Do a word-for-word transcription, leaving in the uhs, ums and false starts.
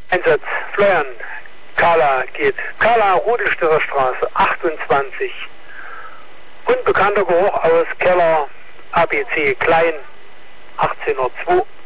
Einsatz, Florian, Carla geht. Carla, Rudelstirrer Straße, achtundzwanzig. Unbekannter Geruch aus Keller, A B C Klein, achtzehn Uhr zwei.